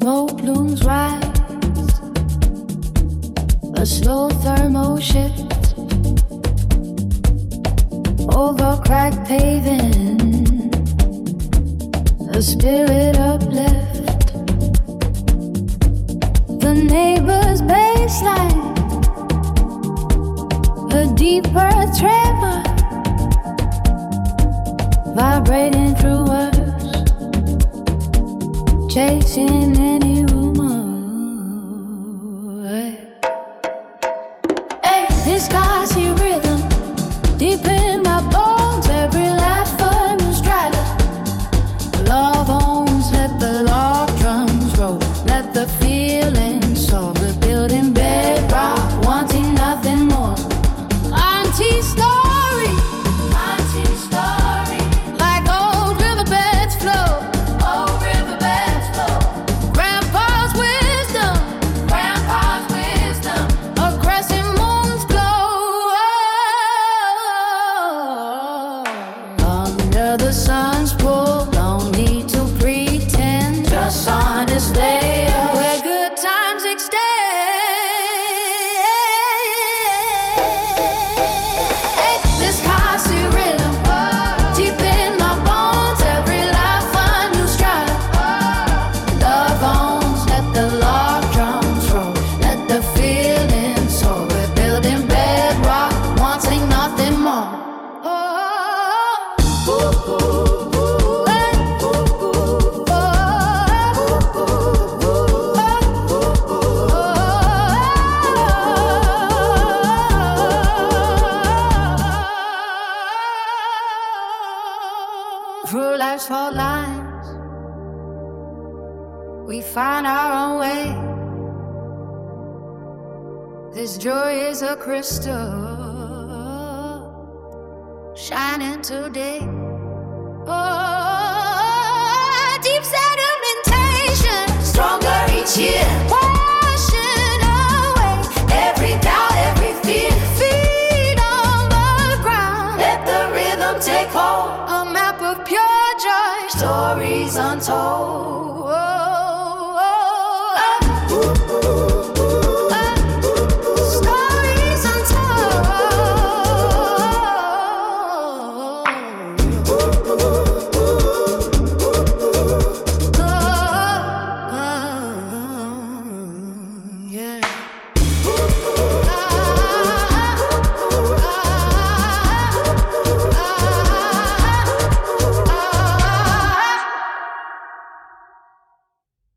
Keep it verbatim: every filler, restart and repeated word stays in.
Smoke blooms rise, a slow thermal shift over cracked paving, a spirit uplift. The neighbor's baseline, a deeper tremor, vibrating through us, chasing any rumor. Hey, this gassy rhythm deep in my bones, every laugh a new strider. Love owns, let the log drums roll, let the feeling soar. We're building bedrock, wanting nothing more. Auntie story, auntie story, like old riverbeds flow, old riverbeds flow. Grandpa's wisdom, grandpa's wisdom, a crescent moon's glow. Under the sun's pull, no need to pretend, just honest layer where good times extend. Hey, this Kasi rhythm, deep in my bones, every life a new stride. Love owns, let the log drums roll, let the feeling soar. We're building bedrock, wanting nothing more. Through life's fault lines, we find our own way. This joy is a crystal shining today. Oh.